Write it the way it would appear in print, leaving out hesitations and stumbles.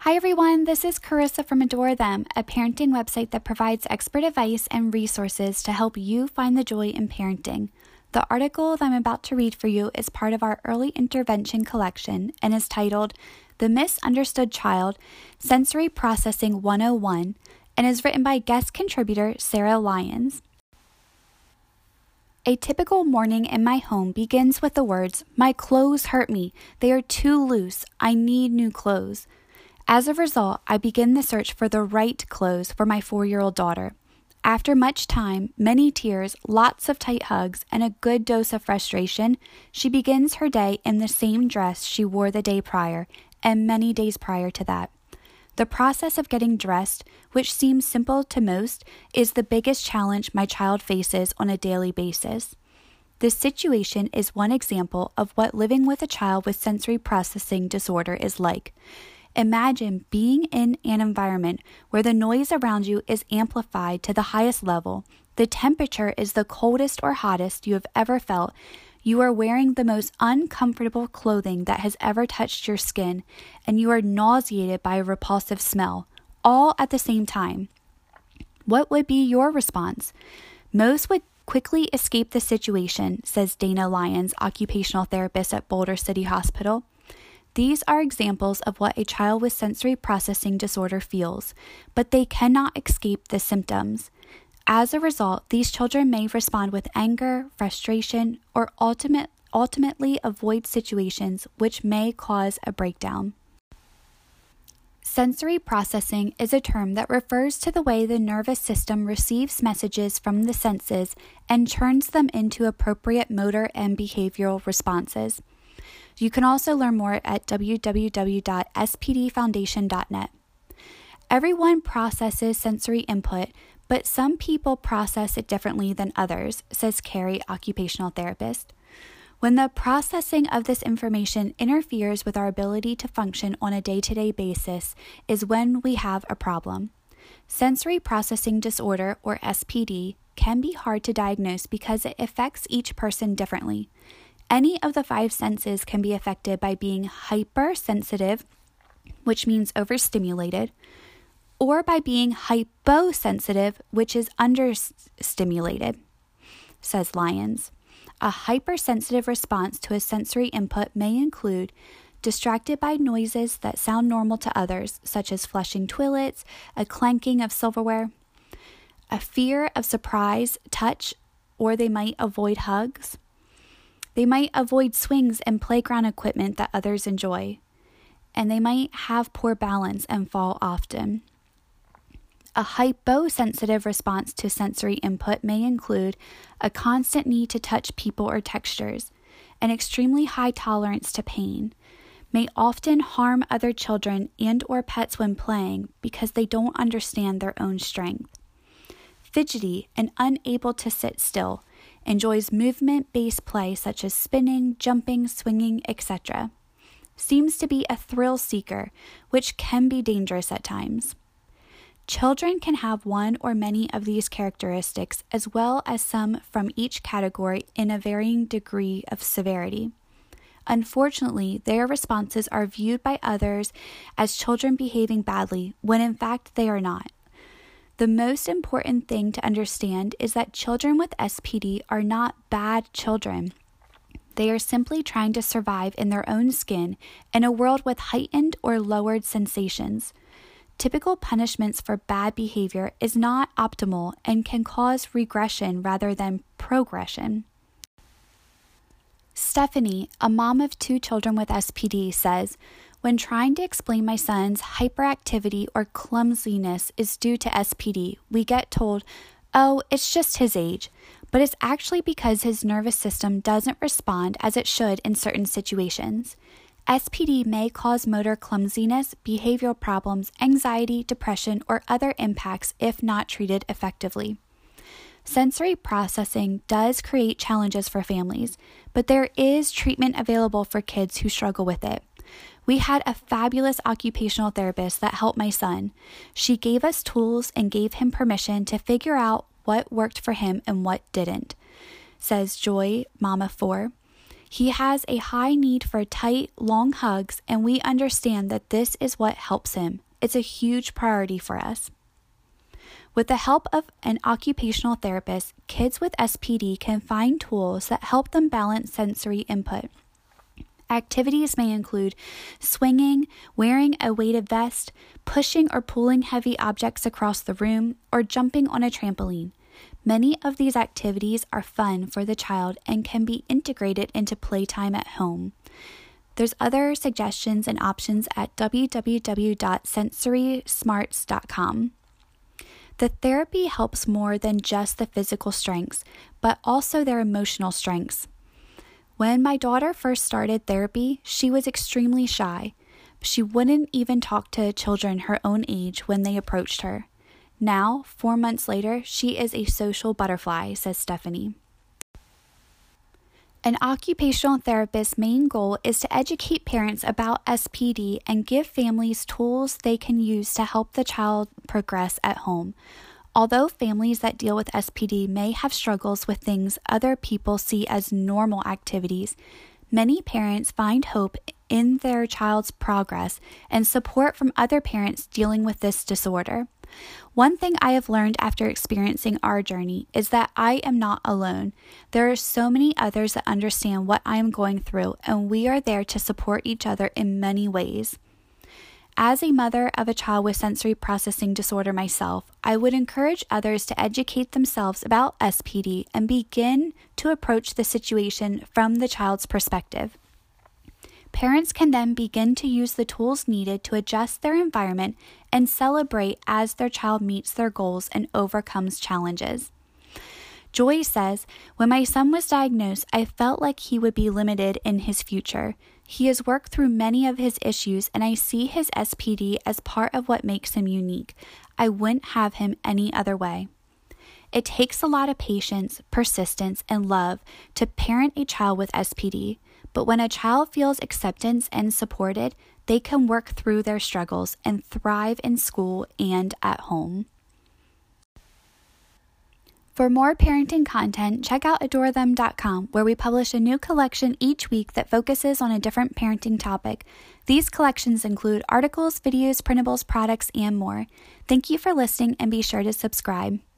Hi everyone, this is Carissa from Adore Them, a parenting website that provides expert advice and resources to help you find the joy in parenting. The article that I'm about to read for you is part of our early intervention collection and is titled The Misunderstood Child, Sensory Processing 101, and is written by guest contributor Sarah Lyons. A typical morning in my home begins with the words, "My clothes hurt me. They are too loose. I need new clothes." As a result, I begin the search for the right clothes for my 4-year-old daughter. After much time, many tears, lots of tight hugs, and a good dose of frustration, she begins her day in the same dress she wore the day prior and many days prior to that. The process of getting dressed, which seems simple to most, is the biggest challenge my child faces on a daily basis. This situation is one example of what living with a child with sensory processing disorder is like. Imagine being in an environment where the noise around you is amplified to the highest level, the temperature is the coldest or hottest you have ever felt, you are wearing the most uncomfortable clothing that has ever touched your skin, and you are nauseated by a repulsive smell, all at the same time. What would be your response? Most would quickly escape the situation, says Dana Lyons, occupational therapist at Boulder City Hospital. These are examples of what a child with sensory processing disorder feels, but they cannot escape the symptoms. As a result, these children may respond with anger, frustration, or ultimately avoid situations which may cause a breakdown. Sensory processing is a term that refers to the way the nervous system receives messages from the senses and turns them into appropriate motor and behavioral responses. You can also learn more at www.spdfoundation.net. Everyone processes sensory input, but some people process it differently than others, says Carrie, occupational therapist. When the processing of this information interferes with our ability to function on a day-to-day basis is when we have a problem. Sensory processing disorder, or SPD, can be hard to diagnose because it affects each person differently. Any of the 5 senses can be affected by being hypersensitive, which means overstimulated, or by being hyposensitive, which is understimulated, says Lyons. A hypersensitive response to a sensory input may include distracted by noises that sound normal to others, such as flushing toilets, a clanking of silverware, a fear of surprise, touch, or they might avoid hugs. They might avoid swings and playground equipment that others enjoy, and they might have poor balance and fall often. A hyposensitive response to sensory input may include a constant need to touch people or textures, an extremely high tolerance to pain, may often harm other children and or pets when playing because they don't understand their own strength. Fidgety and unable to sit still, enjoys movement-based play such as spinning, jumping, swinging, etc. Seems to be a thrill seeker, which can be dangerous at times. Children can have one or many of these characteristics as well as some from each category in a varying degree of severity. Unfortunately, their responses are viewed by others as children behaving badly, when in fact they are not. The most important thing to understand is that children with SPD are not bad children. They are simply trying to survive in their own skin in a world with heightened or lowered sensations. Typical punishments for bad behavior is not optimal and can cause regression rather than progression. Stephanie, a mom of 2 children with SPD, says, "When trying to explain my son's hyperactivity or clumsiness is due to SPD, we get told, oh, it's just his age, but it's actually because his nervous system doesn't respond as it should in certain situations. SPD may cause motor clumsiness, behavioral problems, anxiety, depression, or other impacts if not treated effectively." Sensory processing does create challenges for families, but there is treatment available for kids who struggle with it. We had a fabulous occupational therapist that helped my son. She gave us tools and gave him permission to figure out what worked for him and what didn't, says Joy Mama 4. He has a high need for tight, long hugs, and we understand that this is what helps him. It's a huge priority for us. With the help of an occupational therapist, kids with SPD can find tools that help them balance sensory input. Activities may include swinging, wearing a weighted vest, pushing or pulling heavy objects across the room, or jumping on a trampoline. Many of these activities are fun for the child and can be integrated into playtime at home. There's other suggestions and options at www.sensorysmarts.com. The therapy helps more than just the physical strengths, but also their emotional strengths. When my daughter first started therapy, she was extremely shy. She wouldn't even talk to children her own age when they approached her. Now, 4 months later, she is a social butterfly, says Stephanie. An occupational therapist's main goal is to educate parents about SPD and give families tools they can use to help the child progress at home. Although families that deal with SPD may have struggles with things other people see as normal activities, many parents find hope in their child's progress and support from other parents dealing with this disorder. One thing I have learned after experiencing our journey is that I am not alone. There are so many others that understand what I am going through, and we are there to support each other in many ways. As a mother of a child with sensory processing disorder myself, I would encourage others to educate themselves about SPD and begin to approach the situation from the child's perspective. Parents can then begin to use the tools needed to adjust their environment and celebrate as their child meets their goals and overcomes challenges. Joy says, "When my son was diagnosed, I felt like he would be limited in his future. He has worked through many of his issues, and I see his SPD as part of what makes him unique. I wouldn't have him any other way." It takes a lot of patience, persistence, and love to parent a child with SPD. But when a child feels acceptance and supported, they can work through their struggles and thrive in school and at home. For more parenting content, check out adorethem.com, where we publish a new collection each week that focuses on a different parenting topic. These collections include articles, videos, printables, products, and more. Thank you for listening, and be sure to subscribe.